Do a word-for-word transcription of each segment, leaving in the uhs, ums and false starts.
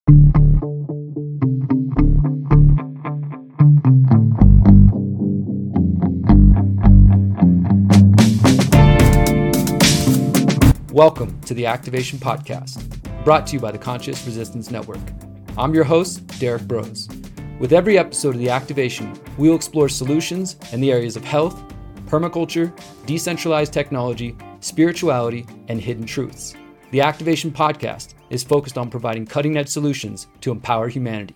Welcome to the Activation Podcast, brought to you by the Conscious Resistance Network. I'm your host, Derek Brose. With every episode of the Activation, we will explore solutions in the areas of health, permaculture, decentralized technology, spirituality, and hidden truths. The Activation Podcast is focused on providing cutting-edge solutions to empower humanity.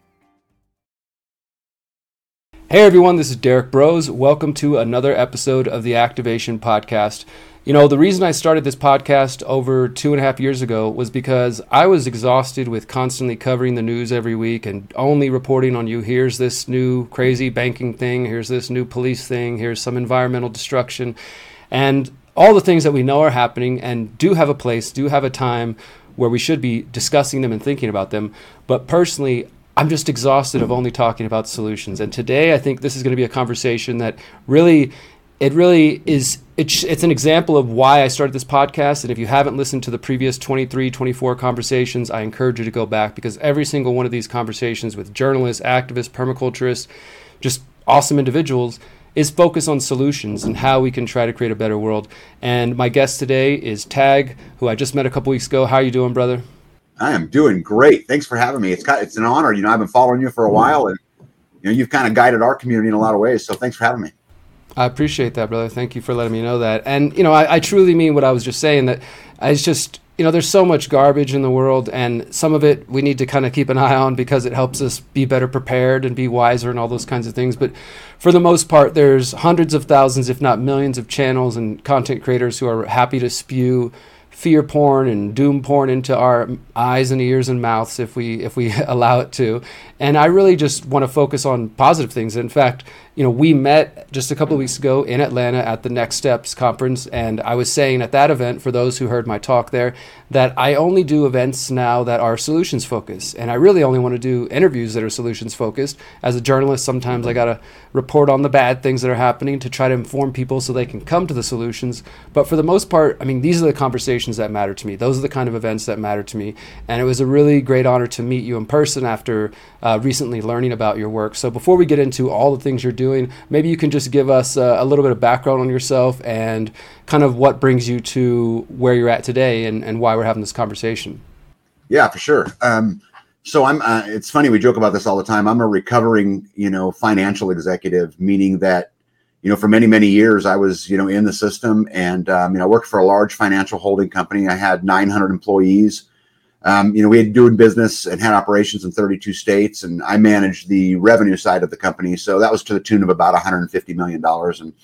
Hey everyone, this is Derek Brose. Welcome to another episode of the Activation Podcast. You know, the reason I started this podcast over two and a half years ago was because I was exhausted with constantly covering the news every week and only reporting on you. Here's this new crazy banking thing. Here's this new police thing. Here's some environmental destruction. And all the things that we know are happening and do have a place, do have a time where we should be discussing them and thinking about them. But personally, I'm just exhausted of only talking about solutions. And today, I think this is going to be a conversation that really, it really is, it's, it's an example of why I started this podcast. And if you haven't listened to the previous twenty-three, twenty-four conversations, I encourage you to go back, because every single one of these conversations with journalists, activists, permaculturists, just awesome individuals, is focused on solutions and how we can try to create a better world. And my guest today is Tag, who I just met a couple weeks ago. How are you doing, brother? I am doing great. Thanks for having me. It's got, it's an honor. You know, I've been following you for a while, and you know, you've kind of guided our community in a lot of ways. So thanks for having me. I appreciate that, brother. Thank you for letting me know that. And, you know, I, I truly mean what I was just saying, that it's just, you know, there's so much garbage in the world, and some of it we need to kind of keep an eye on because it helps us be better prepared and be wiser and all those kinds of things. But for the most part, there's hundreds of thousands, if not millions, of channels and content creators who are happy to spew fear porn and doom porn into our eyes and ears and mouths if we if we allow it to. And I really just want to focus on positive things. In fact, you know, we met just a couple of weeks ago in Atlanta at the Next Steps conference, and I was saying at that event, for those who heard my talk there, that I only do events now that are solutions focused, and I really only want to do interviews that are solutions focused. As a journalist, sometimes I got to report on the bad things that are happening to try to inform people so they can come to the solutions. But for the most part, I mean, these are the conversations that matter to me. Those are the kind of events that matter to me. And it was a really great honor to meet you in person after uh, recently learning about your work. So before we get into all the things you're doing, maybe you can just give us uh, a little bit of background on yourself and kind of what brings you to where you're at today, and, and why we're having this conversation. Yeah, for sure. Um, so I'm, uh, it's funny, we joke about this all the time. I'm a recovering, you know, financial executive, meaning that, you know, for many, many years, I was, you know, in the system, and, um, you know, I worked for a large financial holding company. I had nine hundred employees. Um, you know, we had doing business and had operations in thirty-two states, and I managed the revenue side of the company. So that was to the tune of about one hundred fifty million dollars. And,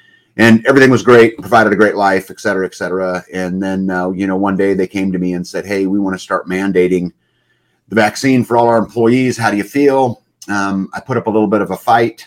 and everything was great, provided a great life, et cetera, et cetera. And then, uh, you know, one day they came to me and said, hey, we want to start mandating the vaccine for all our employees. How do you feel? Um, I put up a little bit of a fight.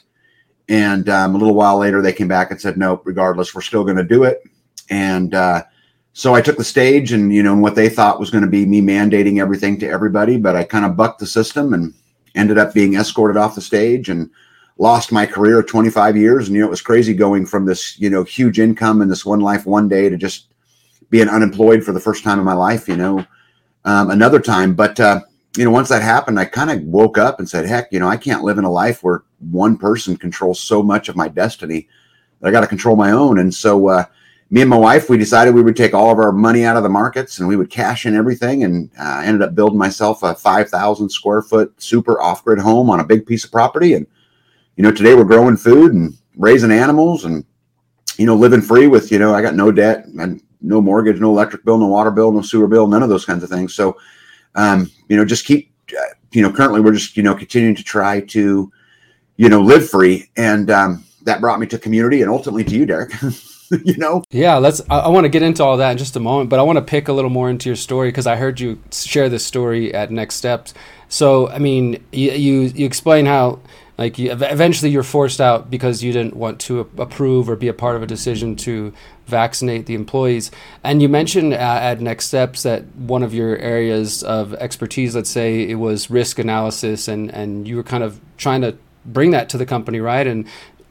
And um, a little while later, they came back and said, no, regardless, we're still going to do it. And uh, so I took the stage, and, you know, and what they thought was going to be me mandating everything to everybody. But I kind of bucked the system and ended up being escorted off the stage and lost my career of twenty-five years. And, you know, it was crazy going from this, you know, huge income and this one life, one day, to just being unemployed for the first time in my life, you know, um, another time. But, uh, you know, once that happened, I kind of woke up and said, heck, you know, I can't live in a life where one person controls so much of my destiny that I got to control my own. And so uh, me and my wife, we decided we would take all of our money out of the markets and we would cash in everything. And I uh, ended up building myself a five thousand square foot super off-grid home on a big piece of property. And, you know, today we're growing food and raising animals and, you know, living free with, you know, I got no debt and no mortgage, no electric bill, no water bill, no sewer bill, none of those kinds of things. So, um, you know, just keep, uh, you know, currently we're just, you know, continuing to try to, you know, live free. And um, that brought me to community and ultimately to you, Derek. You know? Yeah, let's, I, I want to get into all that in just a moment, but I want to pick a little more into your story because I heard you share this story at Next Steps. So, I mean, you, you, you explain how, like, you, eventually you're forced out because you didn't want to approve or be a part of a decision to vaccinate the employees. And you mentioned uh, at Next Steps that one of your areas of expertise, let's say, it was risk analysis, and, and you were kind of trying to bring that to the company, right? And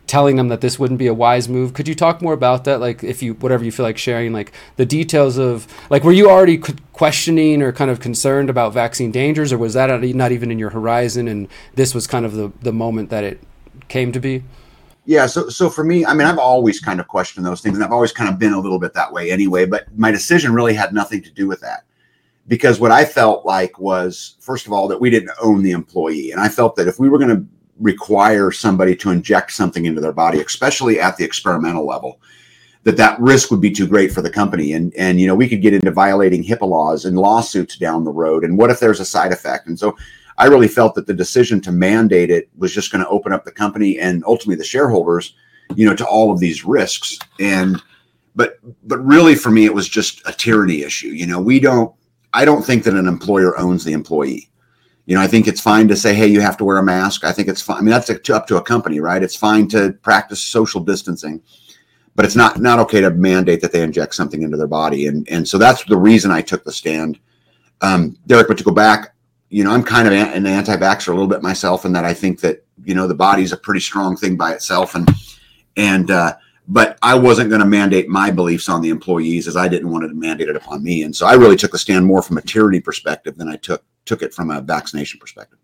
telling them that this wouldn't be a wise move. Could you talk more about that? Like if you, whatever you feel like sharing, like the details of, like, were you already questioning or kind of concerned about vaccine dangers, or was that not even in your horizon and this was kind of the, the moment that it came to be? Yeah. So, so for me, I mean, I've always kind of questioned those things, and I've always kind of been a little bit that way anyway, but my decision really had nothing to do with that, because what I felt like was, first of all, that we didn't own the employee. And I felt that if we were going to require somebody to inject something into their body, especially at the experimental level, that that risk would be too great for the company. And, and, you know, we could get into violating HIPAA laws and lawsuits down the road. And what if there's a side effect? And so I really felt that the decision to mandate it was just going to open up the company and ultimately the shareholders, you know, to all of these risks. And, but, but really for me, it was just a tyranny issue. You know, we don't, I don't think that an employer owns the employee. You know, I think it's fine to say, hey, you have to wear a mask. I think it's fine. I mean, that's up to a company, right? It's fine to practice social distancing, but it's not, not okay to mandate that they inject something into their body. And, and so that's the reason I took the stand. Um, Derek, but to go back, you know, I'm kind of an anti-vaxxer a little bit myself, in that I think that, you know, the body's a pretty strong thing by itself. And, and, uh, but I wasn't going to mandate my beliefs on the employees, as I didn't want to mandate it upon me. And so I really took the stand more from a tyranny perspective than I took, took it from a vaccination perspective.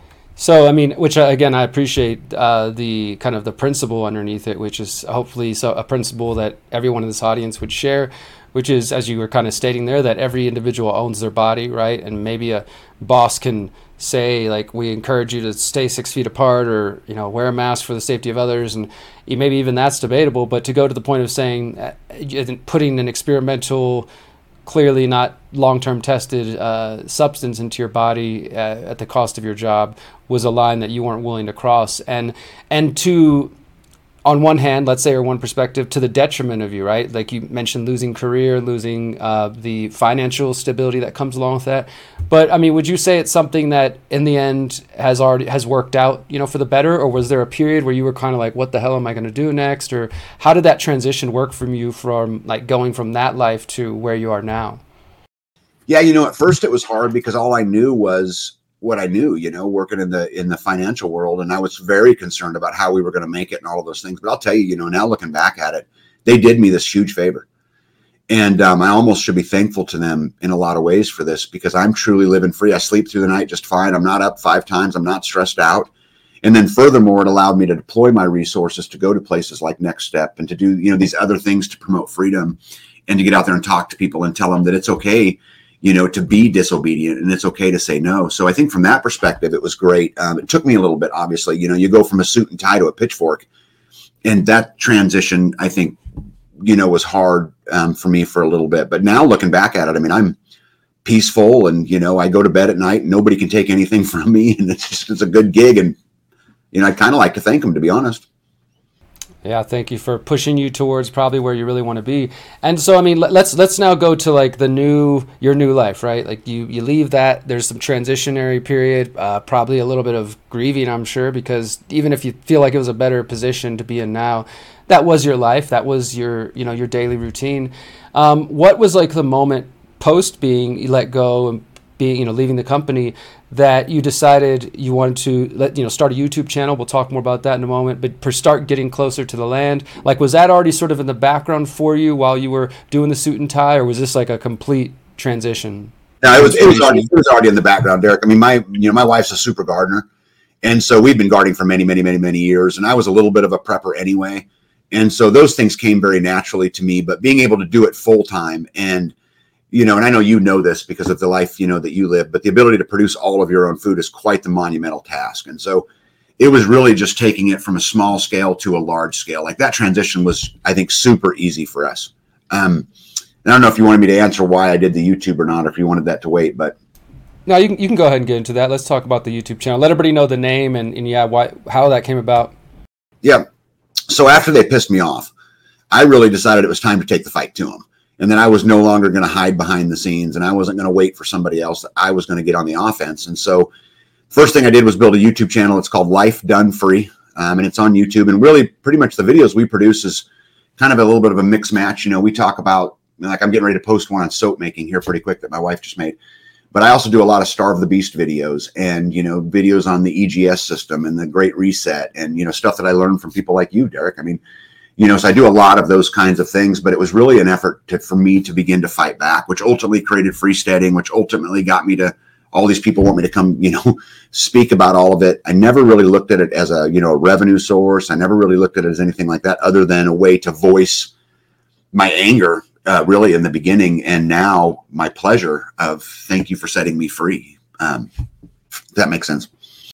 So, I mean, which uh, again, I appreciate uh, the kind of the principle underneath it, which is hopefully so a principle that everyone in this audience would share, which is, as you were kind of stating there, that every individual owns their body, right? And maybe a boss can say, like, we encourage you to stay six feet apart, or, you know, wear a mask for the safety of others. And maybe even that's debatable, but to go to the point of saying, uh, putting an experimental, clearly not long-term tested uh, substance into your body uh, at the cost of your job was a line that you weren't willing to cross. And, and to, on one hand, let's say, or one perspective, to the detriment of you, right? Like you mentioned, losing career, losing uh, the financial stability that comes along with that. But I mean, would you say it's something that in the end has already has worked out, you know, for the better? Or was there a period where you were kind of like, what the hell am I going to do next? Or how did that transition work from you, from like going from that life to where you are now? Yeah, you know, at first it was hard because all I knew was what I knew, you know, working in the in the financial world. And I was very concerned about how we were going to make it and all of those things. But I'll tell you, you know, now looking back at it, they did me this huge favor. And um, I almost should be thankful to them in a lot of ways for this, because I'm truly living free. I sleep through the night just fine. I'm not up five times. I'm not stressed out. And then furthermore, it allowed me to deploy my resources to go to places like Next Step and to do, you know, these other things to promote freedom, and to get out there and talk to people and tell them that it's okay, you know, to be disobedient, and it's okay to say no. So I think from that perspective, it was great. Um, it took me a little bit, obviously. You know, you go from a suit and tie to a pitchfork, and that transition, I think, you know, was hard um, for me for a little bit. But now looking back at it, I mean, I'm peaceful, and, you know, I go to bed at night and nobody can take anything from me, and it's just, it's a good gig. And, you know, I'd kind of like to thank them, to be honest. Yeah, thank you for pushing you towards probably where you really want to be. And so, I mean, let's let's now go to like the new, your new life, right? Like you, you leave that, there's some transitionary period, uh, probably a little bit of grieving, I'm sure, because even if you feel like it was a better position to be in now, that was your life, that was your, you know, your daily routine. Um, what was like the moment post being let go and being, you know, leaving the company, that you decided you wanted to let, you know, start a YouTube channel? We'll talk more about that in a moment, but per start getting closer to the land. Like, was that already sort of in the background for you while you were doing the suit and tie, or was this like a complete transition? No, it was, it was already, it was already in the background, Derek. I mean, my, you know, my wife's a super gardener. And so we've been gardening for many, many, many, many years. And I was a little bit of a prepper anyway. And so those things came very naturally to me, but being able to do it full time, and, you know, and I know you know this because of the life, you know, that you live, but the ability to produce all of your own food is quite the monumental task. And so it was really just taking it from a small scale to a large scale. Like, that transition was, I think, super easy for us. Um, I don't know if you wanted me to answer why I did the YouTube or not, or if you wanted that to wait, but. No, you can, you can go ahead and get into that. Let's talk about the YouTube channel. Let everybody know the name and, and yeah, why, how that came about. Yeah. So after they pissed me off, I really decided it was time to take the fight to them. And then I was no longer going to hide behind the scenes, and I wasn't going to wait for somebody else. I was going to get on the offense. And so first thing I did was build a YouTube channel. It's called Life Done Free. Um, and it's on YouTube. And really pretty much the videos we produce is kind of a little bit of a mix match. You know, we talk about, like, I'm getting ready to post one on soap making here pretty quick that my wife just made. But I also do a lot of Starve the Beast videos and, you know, videos on the E G S system and the Great Reset and, you know, stuff that I learned from people like you, Derek. I mean, you know, so I do a lot of those kinds of things, but it was really an effort to, for me to begin to fight back, which ultimately created Freesteading, which ultimately got me to all these people want me to come, you know, speak about all of it. I never really looked at it as a, you know, a revenue source. I never really looked at it as anything like that other than a way to voice my anger uh, really in the beginning. And now my pleasure of thank you for setting me free. Um, if that makes sense.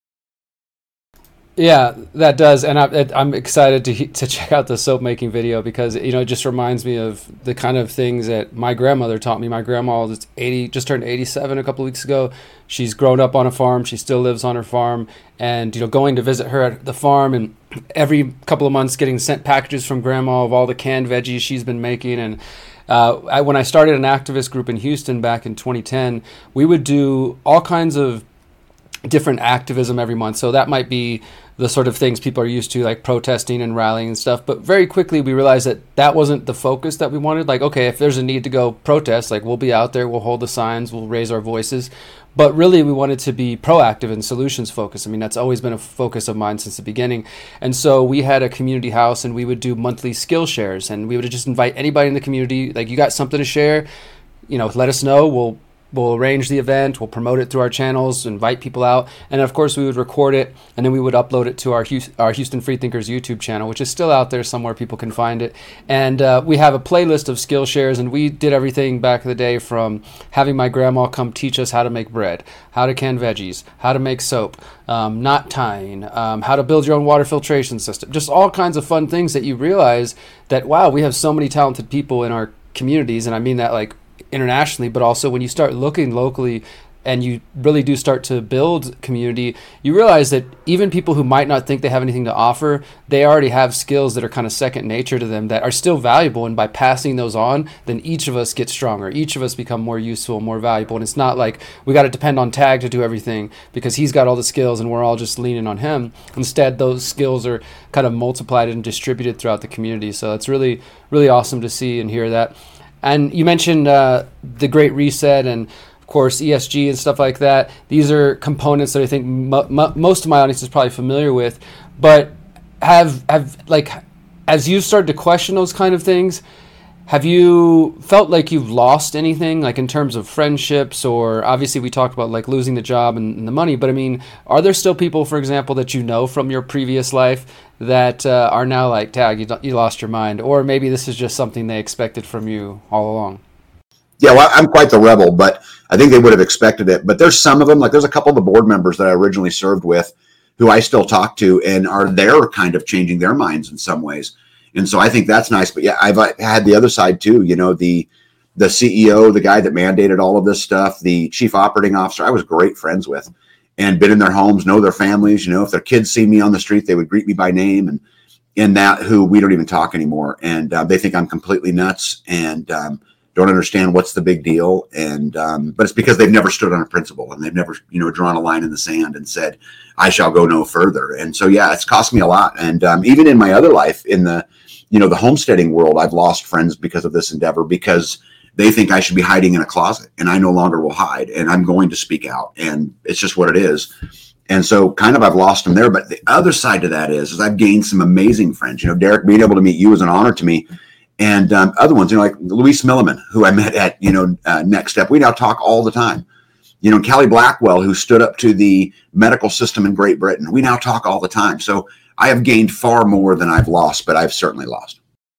Yeah, that does, and I, I'm excited to to check out the soap making video because you know it just reminds me of the kind of things that my grandmother taught me. My grandma is eighty, just turned eighty-seven a couple of weeks ago. She's grown up on a farm. She still lives on her farm, and you know going to visit her at the farm and every couple of months getting sent packages from grandma of all the canned veggies she's been making. And uh, I, when I started an activist group in Houston back in twenty ten, we would do all kinds of different activism every month. So that might be the sort of things people are used to, like protesting and rallying and stuff. But very quickly we realized that that wasn't the focus that we wanted. Like, okay, if there's a need to go protest, like we'll be out there, we'll hold the signs, we'll raise our voices. But really we wanted to be proactive and solutions focused. I mean, that's always been a focus of mine since the beginning. And so we had a community house and we would do monthly skill shares and we would just invite anybody in the community, like you got something to share, you know, let us know. We'll We'll arrange the event, we'll promote it through our channels, invite people out, and of course we would record it, and then we would upload it to our Houston, our Houston Freethinkers YouTube channel, which is still out there somewhere, people can find it. And uh, we have a playlist of skill shares, and we did everything back in the day from having my grandma come teach us how to make bread, how to can veggies, how to make soap, um, knot tying, um, how to build your own water filtration system, just all kinds of fun things that you realize that, wow, we have so many talented people in our communities, and I mean that like internationally, but also when you start looking locally and you really do start to build community, you realize that even people who might not think they have anything to offer, they already have skills that are kind of second nature to them that are still valuable. And by passing those on, then each of us gets stronger. Each of us become more useful, more valuable. And it's not like we got to depend on Tag to do everything because he's got all the skills and we're all just leaning on him. Instead, those skills are kind of multiplied and distributed throughout the community. So it's really, really awesome to see and hear that. And you mentioned uh, the Great Reset and, of course, E S G and stuff like that. These are components that I think mo- mo- most of my audience is probably familiar with. But have have like, as you've started to question those kind of things, have you felt like you've lost anything, like in terms of friendships, or obviously we talked about like losing the job and, and the money, but I mean, are there still people, for example, that you know from your previous life that uh, are now like, Tag, you, you lost your mind, or maybe this is just something they expected from you all along? Yeah, well, I'm quite the rebel, but I think they would have expected it. But there's some of them, like there's a couple of the board members that I originally served with who I still talk to and are there kind of changing their minds in some ways. And so I think that's nice. But yeah, I've had the other side too, you know, the the C E O, the guy that mandated all of this stuff, the chief operating officer, I was great friends with and been in their homes, know their families. You know, if their kids see me on the street, they would greet me by name. And in that, who we don't even talk anymore. And uh, they think I'm completely nuts and um, don't understand what's the big deal. And um, but it's because they've never stood on a principle and they've never, you know, drawn a line in the sand and said, I shall go no further. And so, yeah, it's cost me a lot. And um, even in my other life, in the you know, the homesteading world, I've lost friends because of this endeavor because they think I should be hiding in a closet and I no longer will hide and I'm going to speak out and it's just what it is. And so kind of I've lost them there. But the other side to that is, is I've gained some amazing friends. You know, Derek, being able to meet you is an honor to me. And um, other ones, you know, like Luis Milliman, who I met at, you know, uh, Next Step. We now talk all the time. You know, Callie Blackwell, who stood up to the medical system in Great Britain. We now talk all the time. So I have gained far more than I've lost, but I've certainly lost.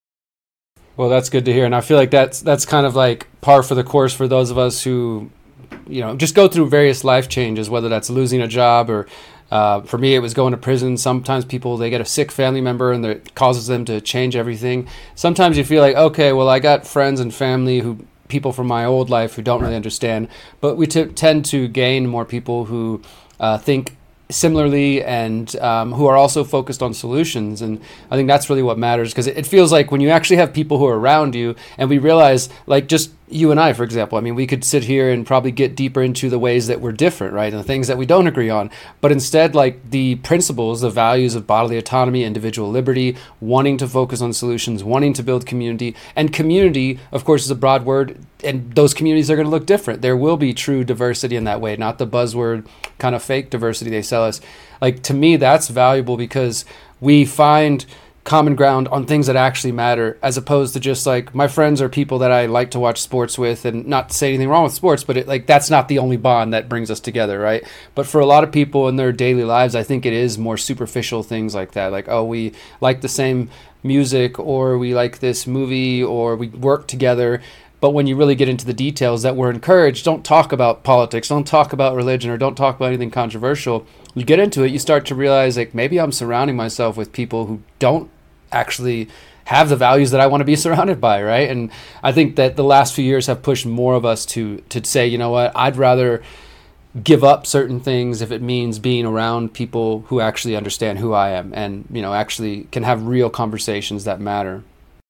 Well, that's good to hear. And I feel like that's that's kind of like par for the course for those of us who, you know, just go through various life changes, whether that's losing a job or uh, for me, it was going to prison. Sometimes people, they get a sick family member and it causes them to change everything. Sometimes you feel like, okay, well, I got friends and family who people from my old life who don't really understand, but we t- tend to gain more people who uh, think similarly and um, who are also focused on solutions. And I think that's really what matters because it, it feels like when you actually have people who are around you and we realize like just you and I, for example, I mean, we could sit here and probably get deeper into the ways that we're different, right? And the things that we don't agree on. But instead, like the principles, the values of bodily autonomy, individual liberty, wanting to focus on solutions, wanting to build community. And community, of course, is a broad word. And those communities are going to look different. There will be true diversity in that way, not the buzzword kind of fake diversity they sell us. Like, to me, that's valuable because we find common ground on things that actually matter, as opposed to just like, my friends are people that I like to watch sports with, and not to say anything wrong with sports, but it, like, that's not the only bond that brings us together, right? But for a lot of people in their daily lives, I think it is more superficial things like that. Like, oh, we like the same music, or we like this movie, or we work together. But when you really get into the details that we're encouraged, don't talk about politics, don't talk about religion, or don't talk about anything controversial. You get into it, you start to realize, like, maybe I'm surrounding myself with people who don't actually have the values that I want to be surrounded by, right? And I think that the last few years have pushed more of us to to say, you know what, I'd rather give up certain things if it means being around people who actually understand who I am, and, you know, actually can have real conversations that matter.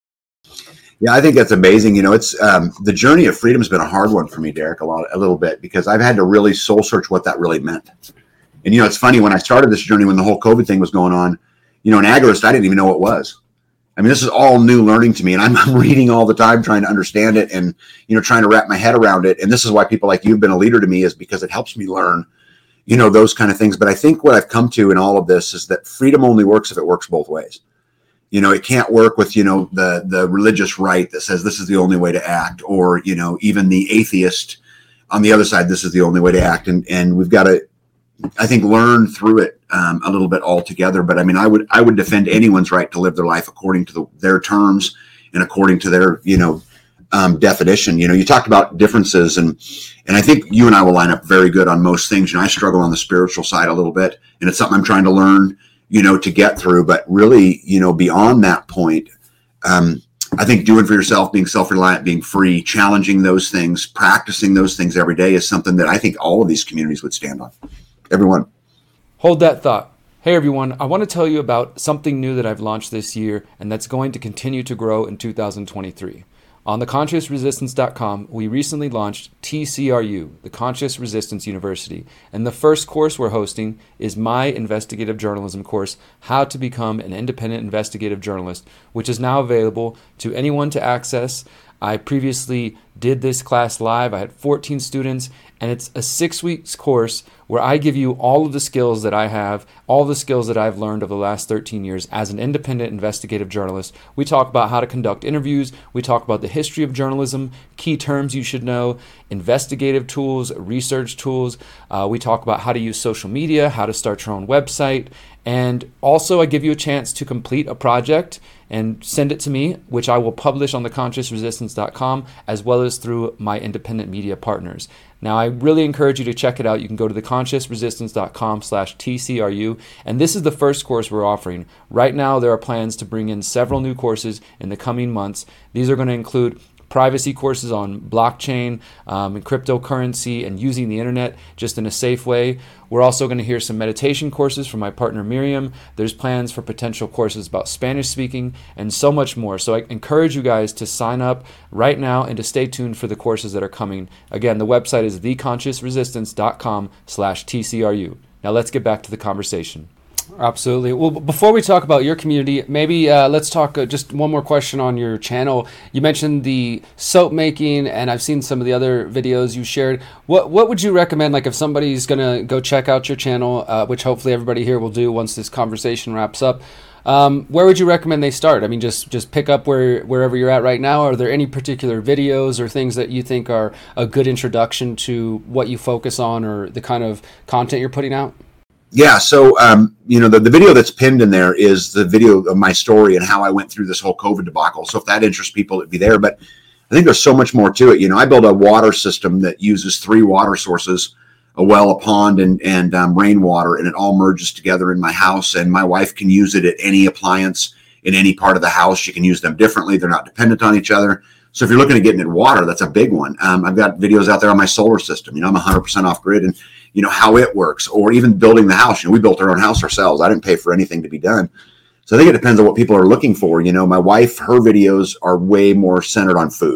Yeah, I think that's amazing. You know, it's um, the journey of freedom has been a hard one for me, Derek, a lot, a little bit, because I've had to really soul search what that really meant. And, you know, it's funny, when I started this journey, when the whole COVID thing was going on, you know, an agorist, I didn't even know what it was. I mean, this is all new learning to me, and I'm, I'm reading all the time, trying to understand it, and, you know, trying to wrap my head around it. And this is why people like you have been a leader to me, is because it helps me learn, you know, those kind of things. But I think what I've come to in all of this is that freedom only works if it works both ways. You know, it can't work with, you know, the, the religious right that says this is the only way to act, or, you know, even the atheist on the other side, this is the only way to act. And, and we've got to, I think, learn through it um, a little bit altogether. But I mean, I would I would defend anyone's right to live their life according to the, their terms and according to their, you know, um, definition. You know, you talked about differences, and and I think you and I will line up very good on most things. You know, I struggle on the spiritual side a little bit, and it's something I'm trying to learn, you know, to get through. But really, you know, beyond that point, um, I think doing for yourself, being self-reliant, being free, challenging those things, practicing those things every day is something that I think all of these communities would stand on. Everyone. Hold that thought. Hey everyone, I want to tell you about something new that I've launched this year, and that's going to continue to grow in two thousand twenty-three. On the conscious resistance dot com, we recently launched T C R U, the Conscious Resistance University, and the first course we're hosting is my investigative journalism course, How to Become an Independent Investigative Journalist, which is now available to anyone to access. I previously did this class live. I had fourteen students, and it's a six weeks course where I give you all of the skills that I have, all the skills that I've learned over the last thirteen years as an independent investigative journalist. We talk about how to conduct interviews. We talk about the history of journalism, key terms you should know, investigative tools, research tools. Uh, we talk about how to use social media, how to start your own website. And also, I give you a chance to complete a project and send it to me, which I will publish on the conscious resistance dot com, as well as through my independent media partners. Now, I really encourage you to check it out. You can go to the conscious resistance dot com slash T C R U, and this is the first course we're offering. Right now, there are plans to bring in several new courses in the coming months. These are going to include privacy courses on blockchain um, and cryptocurrency and using the internet just in a safe way. We're also going to hear some meditation courses from my partner Miriam. There's plans for potential courses about Spanish speaking and so much more. So I encourage you guys to sign up right now and to stay tuned for the courses that are coming. Again, the website is the conscious resistance dot com slash T C R U. Now let's get back to the conversation. Absolutely. Well, before we talk about your community, maybe uh, let's talk uh, just one more question on your channel. You mentioned the soap making, and I've seen some of the other videos you shared. What what would you recommend, like if somebody's going to go check out your channel, uh, which hopefully everybody here will do once this conversation wraps up, um, where would you recommend they start? I mean, just, just pick up where wherever you're at right now. Are there any particular videos or things that you think are a good introduction to what you focus on or the kind of content you're putting out? Yeah. So, um, you know, the, the video that's pinned in there is the video of my story and how I went through this whole COVID debacle. So if that interests people, it'd be there. But I think there's so much more to it. You know, I built a water system that uses three water sources, a well, a pond, and, and um, rainwater, and it all merges together in my house. And my wife can use it at any appliance in any part of the house. She can use them differently. They're not dependent on each other. So if you're looking at getting at water, that's a big one. Um, I've got videos out there on my solar system. You know, I'm one hundred percent off grid, and you know how it works, or even building the house. You know, we built our own house ourselves. I didn't pay for anything to be done. So I think it depends on what people are looking for. You know, my wife, her videos are way more centered on food.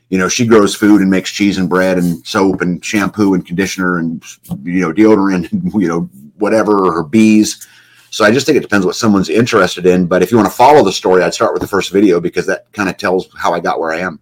you know, she grows food and makes cheese and bread and soap and shampoo and conditioner and, you know, deodorant and, you know, whatever, or her bees. So I just think it depends what someone's interested in. But if you want to follow the story, I'd start with the first video because that kind of tells how I got where I am.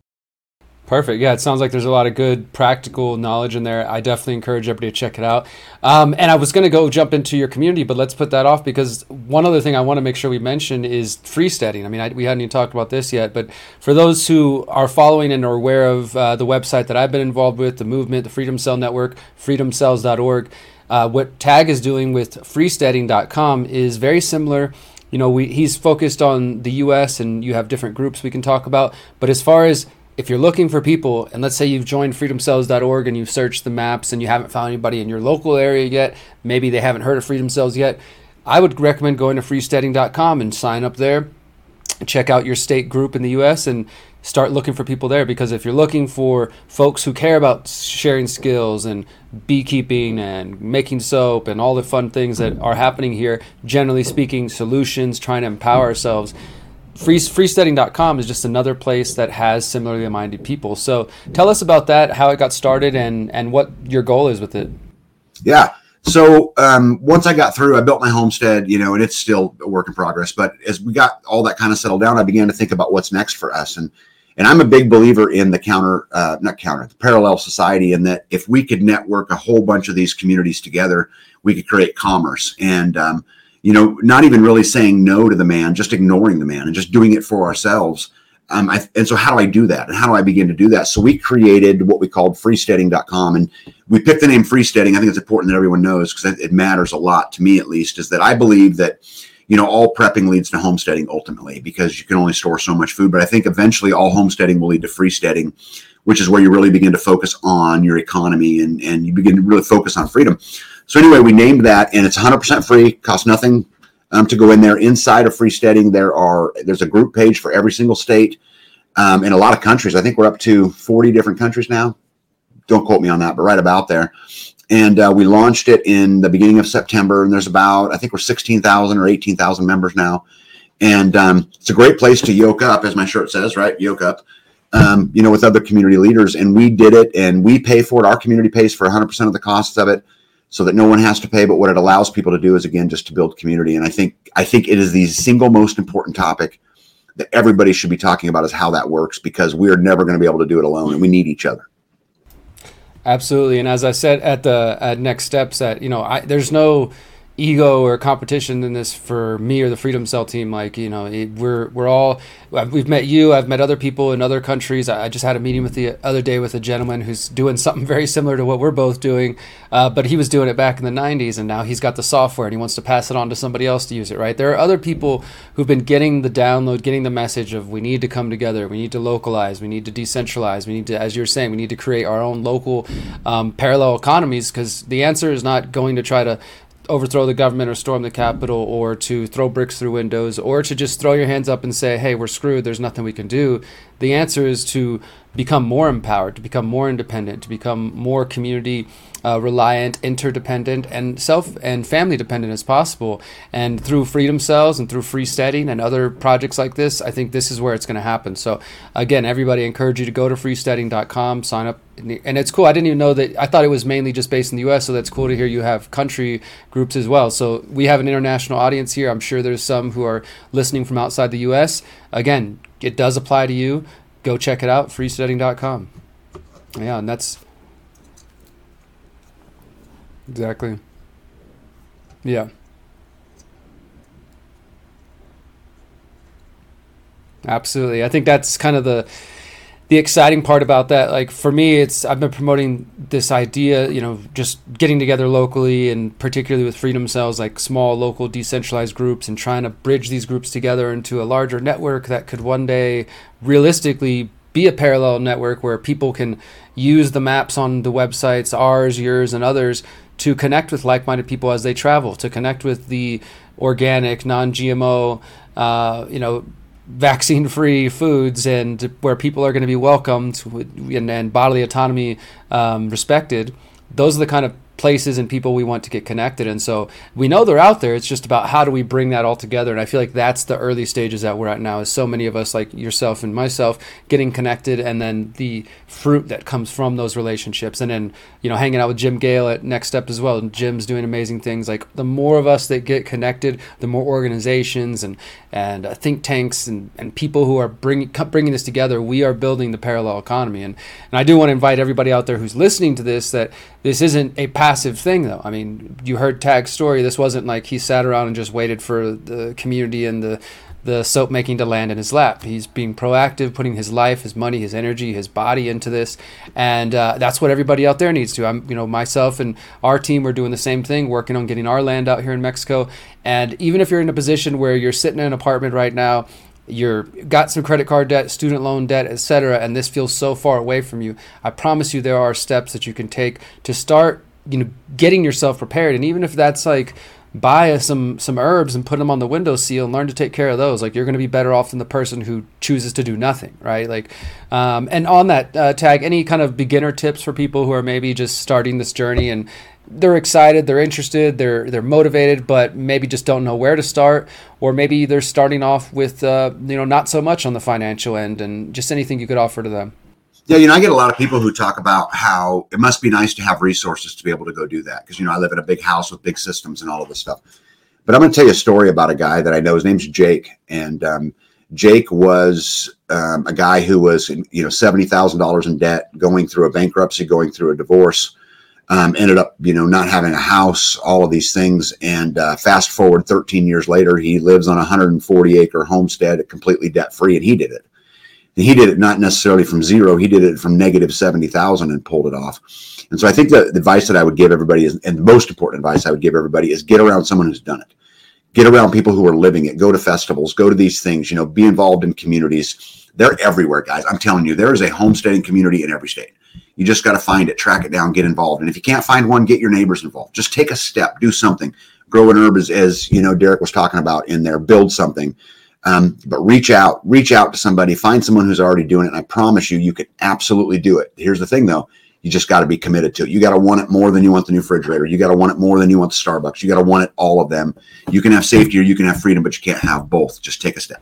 Perfect. Yeah, it sounds like there's a lot of good practical knowledge in there. I definitely encourage everybody to check it out. Um, and I was going to go jump into your community, but let's put that off because one other thing I want to make sure we mention is freesteading. I mean, I, we hadn't even talked about this yet, but for those who are following and are aware of uh, the website that I've been involved with, the movement, the Freedom Cell Network, freedom cells dot org, uh, what Tag is doing with freesteading dot com is very similar. You know, we, he's focused on the U S and you have different groups we can talk about. But as far as if you're looking for people, and let's say you've joined freedom cells dot org and you've searched the maps and you haven't found anybody in your local area yet, maybe they haven't heard of Freedom Cells yet, I would recommend going to freesteading dot com and sign up there, check out your state group in the U S and start looking for people there. Because if you're looking for folks who care about sharing skills and beekeeping and making soap and all the fun things that are happening here, generally speaking, solutions, trying to empower ourselves, Free, freesteading dot com is just another place that has similarly minded people. So tell us about that, how it got started, and, and what your goal is with it. Yeah. So um, once I got through, I built my homestead, you know, and it's still a work in progress. But as we got all that kind of settled down, I began to think about what's next for us. And and I'm a big believer in the counter, uh, not counter, the parallel society, in that if we could network a whole bunch of these communities together, we could create commerce. And um, you know, not even really saying no to the man, just ignoring the man and just doing it for ourselves. Um, I, and so how do I do that? And how do I begin to do that? So we created what we called freesteading dot com. And we picked the name Freesteading. I think it's important that everyone knows because it matters a lot to me, at least, is that I believe that, you know, all prepping leads to homesteading ultimately because you can only store so much food. But I think eventually all homesteading will lead to freesteading, which is where you really begin to focus on your economy and, and you begin to really focus on freedom. So anyway, we named that, and it's one hundred percent free, costs nothing um, to go in there. Inside of Freesteading, there are there's a group page for every single state um, in a lot of countries. I think we're up to forty different countries now. Don't quote me on that, but right about there. And uh, we launched it in the beginning of September, and there's about, I think we're sixteen thousand or eighteen thousand members now. And um, it's a great place to yoke up, as my shirt says, right? Yoke up, um, you know, with other community leaders. And we did it, and we pay for it. Our community pays for one hundred percent of the costs of it, so that no one has to pay. But what it allows people to do is, again, just to build community. And I think I think it is the single most important topic that everybody should be talking about is how that works, because we're never going to be able to do it alone, and we need each other. Absolutely. And as I said at the at Next Steps, that, you know, I, there's no ego or competition in this for me or the Freedom Cell team. Like, you know, it, we're we're all, we've met you, I've met other people in other countries. I just had a meeting with the other day with a gentleman who's doing something very similar to what we're both doing, uh, but he was doing it back in the nineties, and now he's got the software and he wants to pass it on to somebody else to use it, right? There are other people who've been getting the download, getting the message of we need to come together, we need to localize, we need to decentralize, we need to, as you're saying, we need to create our own local um, parallel economies, because the answer is not going to try to overthrow the government or storm the Capitol or to throw bricks through windows or to just throw your hands up and say, hey, we're screwed, there's nothing we can do. The answer is to become more empowered, to become more independent, to become more community uh, reliant, interdependent, and self and family dependent as possible. And through Freedom Cells and through Freesteading and other projects like this, I think this is where it's going to happen. So again, everybody, I encourage you to go to freesteading dot com, sign up. And it's cool. I didn't even know that. I thought it was mainly just based in the U S, so that's cool to hear you have country groups as well. So we have an international audience here. I'm sure there's some who are listening from outside the U S. Again, it does apply to you. Go check it out, freesteading dot com. Yeah, and that's exactly. Yeah. Absolutely. I think that's kind of the the exciting part about that. Like for me, it's I've been promoting this idea, you know, just getting together locally, and particularly with Freedom Cells, like small local decentralized groups, and trying to bridge these groups together into a larger network that could one day realistically be a parallel network where people can use the maps on the websites, ours, yours, and others, to connect with like-minded people as they travel, to connect with the organic, non-G M O, uh, you know, vaccine-free foods, and where people are going to be welcomed and, and bodily autonomy um, respected. Those are the kind of places and people we want to get connected. And so we know they're out there. It's just about how do we bring that all together. And I feel like that's the early stages that we're at now, is so many of us, like yourself and myself, getting connected, and then the fruit that comes from those relationships. And then, you know, hanging out with Jim Gale at Next Step as well. And Jim's doing amazing things. Like, the more of us that get connected, the more organizations and, and uh, think tanks and, and people who are bringing, bringing this together, we are building the parallel economy. And, and I do want to invite everybody out there who's listening to this, that this isn't a passive thing, though. I mean, you heard Tag's story. This wasn't like he sat around and just waited for the community and the the soap making to land in his lap. He's being proactive, putting his life, his money, his energy, his body into this, and uh, that's what everybody out there needs to. I'm, you know, myself and our team, we're doing the same thing, working on getting our land out here in Mexico. And even if you're in a position where you're sitting in an apartment right now, you're got some credit card debt, student loan debt, et cetera, and this feels so far away from you, I promise you there are steps that you can take to start, you know, getting yourself prepared. And even if that's like buy some some herbs and put them on the windowsill and learn to take care of those, like, you're going to be better off than the person who chooses to do nothing, right? Like, um, and on that uh, Tag, any kind of beginner tips for people who are maybe just starting this journey and they're excited, they're interested, they're they're motivated, but maybe just don't know where to start, or maybe they're starting off with uh, you know, not so much on the financial end, and just anything you could offer to them? Yeah, you know, I get a lot of people who talk about how it must be nice to have resources to be able to go do that. Because, you know, I live in a big house with big systems and all of this stuff. But I'm going to tell you a story about a guy that I know. His name's Jake. And um, Jake was um, a guy who was, you know, seventy thousand dollars in debt, going through a bankruptcy, going through a divorce, um, ended up, you know, not having a house, all of these things. And uh, fast forward thirteen years later, he lives on a one hundred forty acre homestead, completely debt free. And he did it. And he did it not necessarily from zero. He did it from negative seventy thousand and pulled it off. And so I think the, the advice that I would give everybody is, and the most important advice I would give everybody is, get around someone who's done it. Get around people who are living it. Go to festivals, go to these things, you know, be involved in communities. They're everywhere, guys. I'm telling you, there is a homesteading community in every state. You just got to find it, track it down, get involved. And if you can't find one, get your neighbors involved. Just take a step, do something. Grow an herb, as, as you know, Derek was talking about in there, build something. Um, but reach out, reach out to somebody, find someone who's already doing it. And I promise you, you can absolutely do it. Here's the thing though. You just got to be committed to it. You got to want it more than you want the new refrigerator. You got to want it more than you want the Starbucks. You got to want it, all of them. You can have safety or you can have freedom, but you can't have both. Just take a step.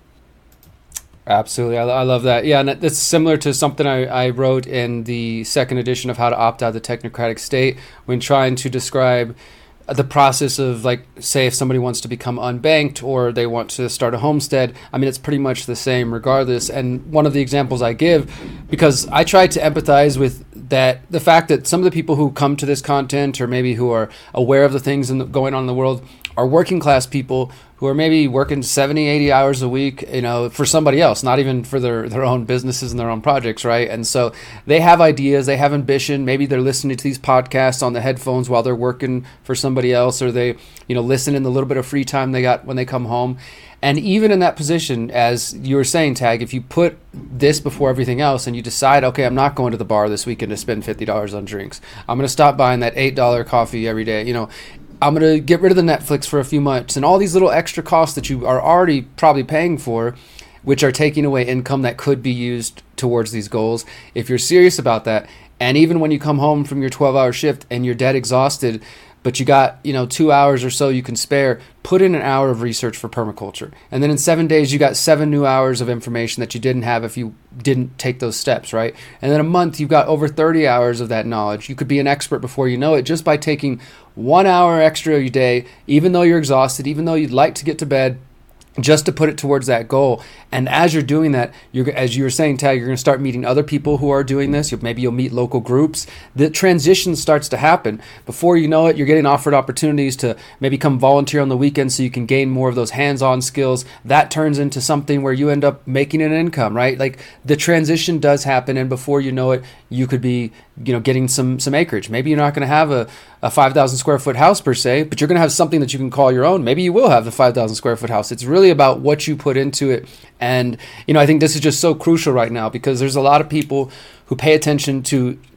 Absolutely. I, I love that. Yeah. And that's similar to something I, I wrote in the second edition of How to Opt Out of the Technocratic State, when trying to describe the process of, like, say if somebody wants to become unbanked or they want to start a homestead. I mean, it's pretty much the same regardless. And one of the examples I give, because I try to empathize with that, the fact that some of the people who come to this content, or maybe who are aware of the things in the, going on in the world, are working class people who are maybe working seventy, eighty hours a week, you know, for somebody else, not even for their, their own businesses and their own projects, right? And so they have ideas, they have ambition. Maybe they're listening to these podcasts on the headphones while they're working for somebody else, or they, you know, listen in the little bit of free time they got when they come home. And even in that position, as you were saying, Tag, if you put this before everything else and you decide, okay, I'm not going to the bar this weekend to spend fifty dollars on drinks. I'm going to stop buying that eight dollar coffee every day, you know, I'm going to get rid of the Netflix for a few months, and all these little extra costs that you are already probably paying for, which are taking away income that could be used towards these goals. If you're serious about that, and even when you come home from your twelve hour shift and you're dead exhausted, but you got, you know, two hours or so you can spare, put in an hour of research for permaculture. And then in seven days, you got seven new hours of information that you didn't have if you didn't take those steps, right? And then a month, you've got over thirty hours of that knowledge. You could be an expert before you know it, just by taking one hour extra a day, even though you're exhausted, even though you'd like to get to bed, just to put it towards that goal. And as you're doing that, you're, as you were saying, Tag, you're going to start meeting other people who are doing this. You'll, maybe you'll meet local groups. The transition starts to happen. Before you know it, you're getting offered opportunities to maybe come volunteer on the weekend so you can gain more of those hands-on skills. That turns into something where you end up making an income, right? Like, the transition does happen, and before you know it, you could be, you know, getting some some acreage. Maybe you're not going to have a, a five thousand square foot house per se, but you're going to have something that you can call your own. Maybe you will have the five thousand square foot house. It's really about what you put into it. And, you know, I think this is just so crucial right now, because there's a lot of people who pay attention to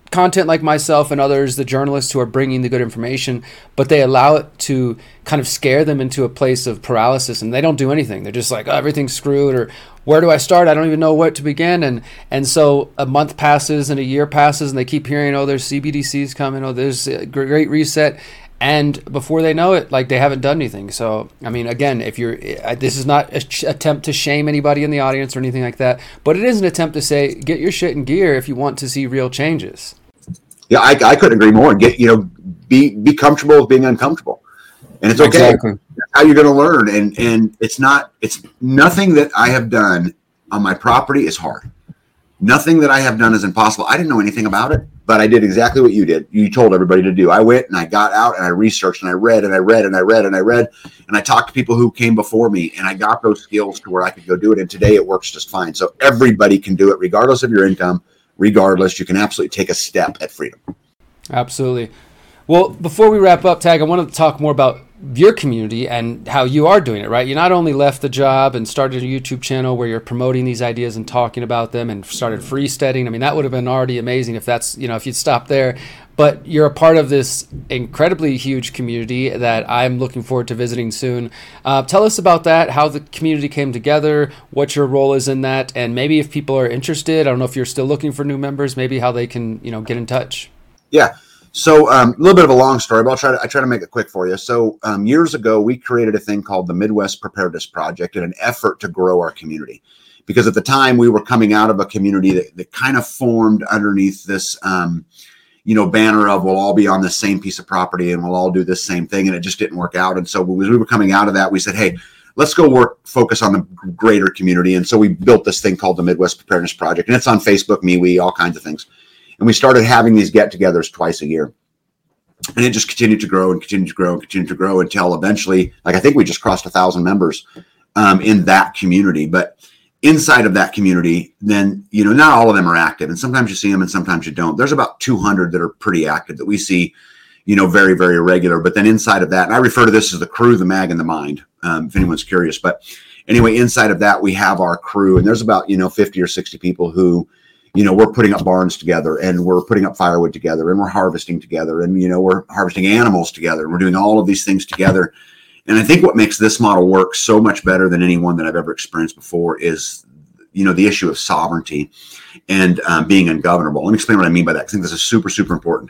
content like myself and others, the journalists who are bringing the good information, but they allow it to kind of scare them into a place of paralysis, and they don't do anything. They're just like, oh, everything's screwed, or where do I start? I don't even know where to begin. And and so a month passes and a year passes, and they keep hearing, oh, there's C B D Cs coming, oh, there's a great reset. And before they know it, like, they haven't done anything. So, I mean, again, if you're, this is not an ch- attempt to shame anybody in the audience or anything like that, but it is an attempt to say, get your shit in gear if you want to see real changes. Yeah, I, I couldn't agree more. Get, you know, be be comfortable with being uncomfortable, and it's okay. Exactly. That's how you're going to learn. And and it's not, it's nothing that I have done on my property is hard. Nothing that I have done is impossible. I didn't know anything about it, but I did exactly what you did. You told everybody to do. I went and I got out and I researched and I read and I read and I read and I read and I talked to people who came before me, and I got those skills to where I could go do it. And today it works just fine. So everybody can do it regardless of your income. Regardless, you can absolutely take a step at freedom. Absolutely. Well, before we wrap up, Tag, I wanted to talk more about your community and how you are doing it, right? You not only left the job and started a YouTube channel where you're promoting these ideas and talking about them, and started freesteading. I mean, that would have been already amazing if that's, you know, if you'd stopped there. But you're a part of this incredibly huge community that I'm looking forward to visiting soon. Uh, tell us about that, how the community came together, what your role is in that, and maybe if people are interested, I don't know if you're still looking for new members, maybe how they can, you know, get in touch. Yeah. So um, a little bit of a long story, but I'll try to, I try to make it quick for you. So um, years ago, we created a thing called the Midwest Preparedness Project in an effort to grow our community. Because at the time, we were coming out of a community that, that kind of formed underneath this, um, you know, banner of we'll all be on the same piece of property and we'll all do this same thing. And it just didn't work out. And so as we were coming out of that, we said, hey, let's go work, focus on the greater community. And so we built this thing called the Midwest Preparedness Project. And it's on Facebook, MeWe, all kinds of things. And we started having these get-togethers twice a year. And it just continued to grow and continue to grow and continue to grow until eventually, like, I think we just crossed a thousand members um, in that community. But inside of that community, then, you know, not all of them are active. And sometimes you see them and sometimes you don't. There's about two hundred that are pretty active that we see, you know, very, very regular. But then inside of that, and I refer to this as the crew, the mag, and the mind, um, if anyone's curious. But anyway, inside of that, we have our crew. And there's about, you know, fifty or sixty people who, you know, we're putting up barns together, and we're putting up firewood together, and we're harvesting together, and, you know, we're harvesting animals together. And we're doing all of these things together. And I think what makes this model work so much better than any one that I've ever experienced before is, you know, the issue of sovereignty and um, being ungovernable. Let me explain what I mean by that. I think this is super, super important.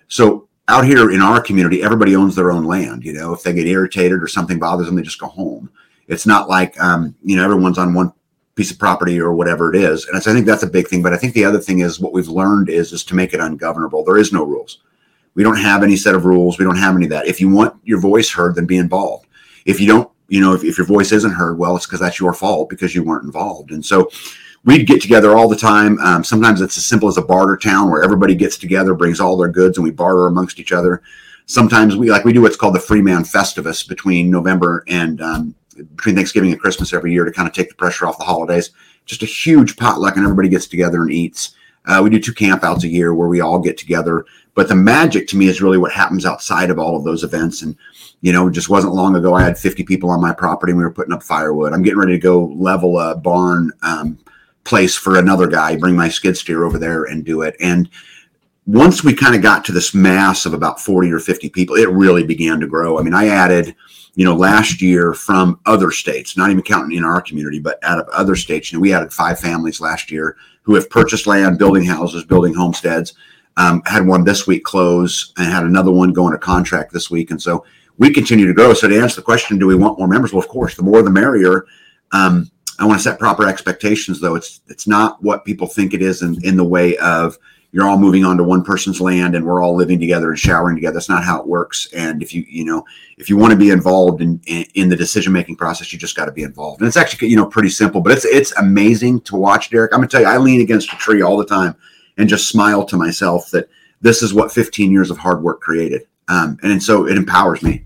So out here in our community, everybody owns their own land. You know, if they get irritated or something bothers them, they just go home. It's not like, um, you know, everyone's on one piece of property or whatever it is. And so I think that's a big thing. But I think the other thing is what we've learned is, is to make it ungovernable. There is no rules. We don't have any set of rules. We don't have any of that. If you want your voice heard, then be involved. If you don't, you know, if, if your voice isn't heard, well, it's because that's your fault because you weren't involved. And so we'd get together all the time. Um, sometimes it's as simple as a barter town where everybody gets together, brings all their goods, and we barter amongst each other. Sometimes we like we do what's called the Freeman Festivus between November and um, between Thanksgiving and Christmas every year to kind of take the pressure off the holidays. Just a huge potluck, and everybody gets together and eats. Uh, we do two campouts a year where we all get together. But the magic to me is really what happens outside of all of those events. And, you know, just wasn't long ago, I had fifty people on my property and we were putting up firewood. I'm getting ready to go level a barn um, place for another guy, bring my skid steer over there and do it. And once we kind of got to this mass of about forty or fifty people, it really began to grow. I mean, I added, you know, last year from other states, not even counting in our community, but out of other states, you know, we added five families last year who have purchased land, building houses, building homesteads. Um, had one this week close and had another one go into contract this week. And so we continue to grow. So to answer the question, do we want more members? Well, of course, the more the merrier. Um, I want to set proper expectations, though. It's it's not what people think it is in, in the way of you're all moving onto one person's land and we're all living together and showering together. That's not how it works. And if you, you know, if you want to be involved in, in, in the decision-making process, you just got to be involved. And it's actually, you know, pretty simple, but it's, it's amazing to watch, Derek. I'm gonna tell you, I lean against a tree all the time and just smile to myself that this is what fifteen years of hard work created. Um, and so it empowers me.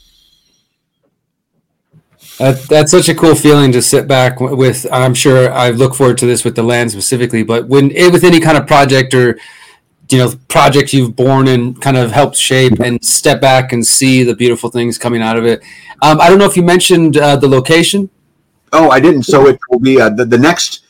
That, that's such a cool feeling to sit back with. I'm sure I look forward to this with the land specifically, but when with any kind of project or, you know, project you've born and kind of helped shape and step back and see the beautiful things coming out of it. Um, I don't know if you mentioned uh, the location. Oh, I didn't. So it will be uh, the, the next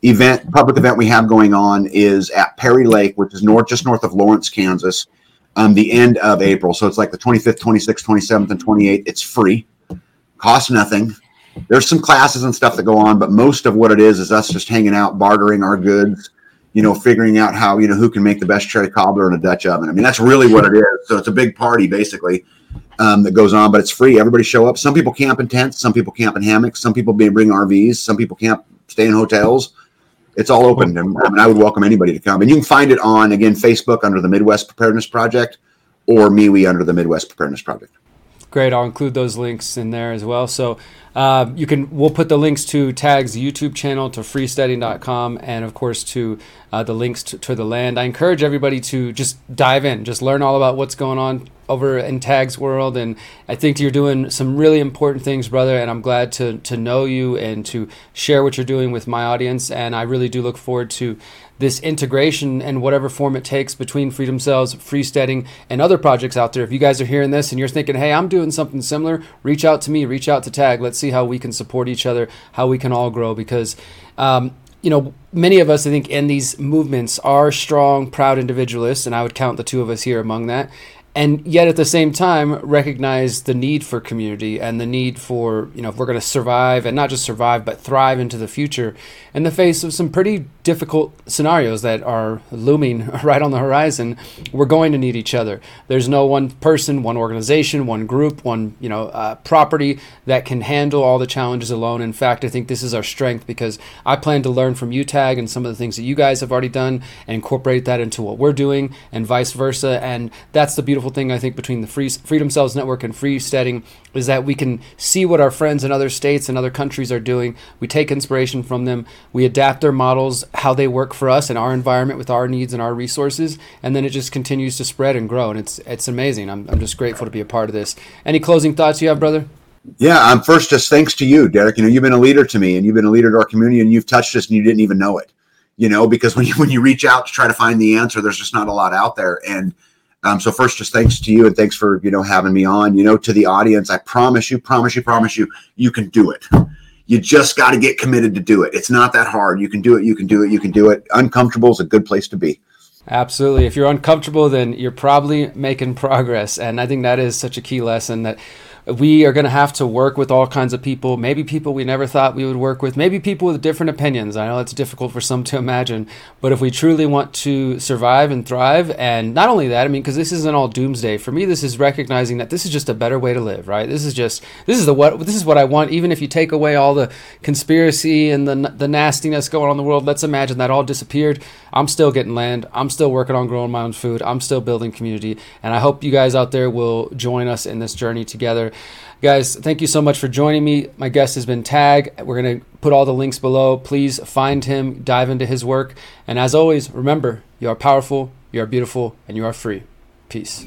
event, public event we have going on is at Perry Lake, which is north, just north of Lawrence, Kansas, um, the end of April. So it's like the twenty-fifth, twenty-sixth, twenty-seventh, and twenty-eighth. It's free, costs nothing. There's some classes and stuff that go on, but most of what it is is us just hanging out, bartering our goods, you know, figuring out how, you know, who can make the best cherry cobbler in a Dutch oven. I mean, that's really what it is. So it's a big party, basically, um, that goes on, but it's free. Everybody show up. Some people camp in tents. Some people camp in hammocks. Some people bring R Vs. Some people camp, stay in hotels. It's all open. And I mean, I would welcome anybody to come. And you can find it on, again, Facebook under the Midwest Preparedness Project, or MeWe under the Midwest Preparedness Project. Great. I'll include those links in there as well. So uh, you can, we'll put the links to TAG's YouTube channel, to freesteading dot com, and of course to uh, the links to, to the land. I encourage everybody to just dive in, just learn all about what's going on over in TAG's world. And I think you're doing some really important things, brother. And I'm glad to, to know you and to share what you're doing with my audience. And I really do look forward to this integration and whatever form it takes between Freedom Cells, Freesteading, and other projects out there. If you guys are hearing this and you're thinking, hey, I'm doing something similar, reach out to me, reach out to TAG. Let's see how we can support each other, how we can all grow. Because, um, you know, many of us, I think, in these movements are strong, proud individualists, and I would count the two of us here among that. And yet at the same time, recognize the need for community and the need for, you know, if we're going to survive, and not just survive, but thrive into the future in the face of some pretty difficult scenarios that are looming right on the horizon, we're going to need each other. There's no one person, one organization, one group, one, you know, uh, property that can handle all the challenges alone. In fact, I think this is our strength, because I plan to learn from you, TAG, and some of the things that you guys have already done and incorporate that into what we're doing, and vice versa. And that's the beautiful thing, I think, between the Free, Freedom Cells Network and Freesteading, is that we can see what our friends in other states and other countries are doing. We take inspiration from them. We adapt their models, how they work for us in our environment with our needs and our resources, and then it just continues to spread and grow. And it's it's amazing. I'm I'm just grateful to be a part of this. Any closing thoughts you have, brother? Yeah, I'm first just thanks to you, Derek. You know, you've been a leader to me, and you've been a leader to our community, and you've touched us, and you didn't even know it. You know, because when you when you reach out to try to find the answer, there's just not a lot out there. And Um, so first, just thanks to you, and thanks for, you know, having me on. You know, to the audience, I promise you, promise you, promise you, you can do it. You just got to get committed to do it. It's not that hard. You can do it. You can do it. You can do it. Uncomfortable is a good place to be. Absolutely. If you're uncomfortable, then you're probably making progress. And I think that is such a key lesson, that we are going to have to work with all kinds of people, maybe people we never thought we would work with, maybe people with different opinions. I know it's difficult for some to imagine, but if we truly want to survive and thrive, and not only that, I mean, because this isn't all doomsday. For me, this is recognizing that this is just a better way to live, right? This is just, this is the what, this is what I want. Even if you take away all the conspiracy and the the nastiness going on in the world, let's imagine that all disappeared. I'm still getting land. I'm still working on growing my own food. I'm still building community. And I hope you guys out there will join us in this journey together. Guys, thank you so much for joining me. My guest has been TAG. We're going to put all the links below. Please find him, dive into his work. And as always, remember, you are powerful, you are beautiful, and you are free. Peace.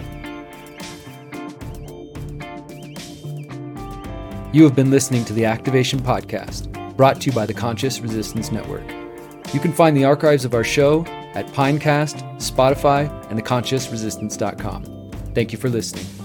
You have been listening to the Activation Podcast, brought to you by the Conscious Resistance Network. You can find the archives of our show at Pinecast, Spotify, and the conscious resistance dot com. Thank you for listening.